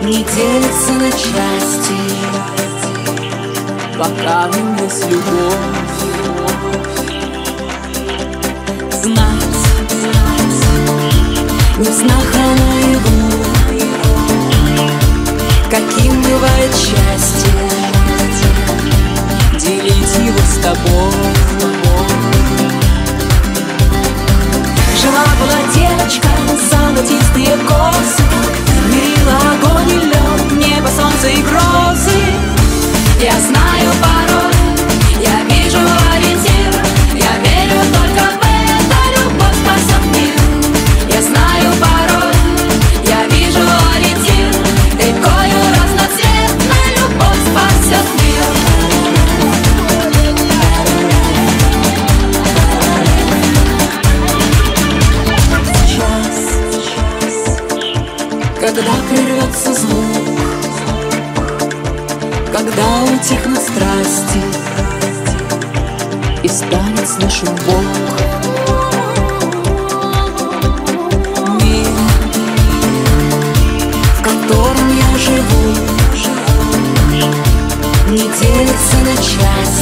не делится на части, пока в нем есть любовь. Знать, не в снах, а наяву, каким бывает счастье, делить его с тобой. Жила-была девочка, золотистые косы, мила огонь и лед, небо, солнце и грозы. Я знаю пароль, я вижу ориентир, я верю только в это, любовь спасет мир. Я знаю пароль, я вижу ориентир, рекою разноцветной любовь спасет мир. Когда прервется звук, когда утихнут страсти и станет слышен Бог, мир, в котором я живу, не делится на части,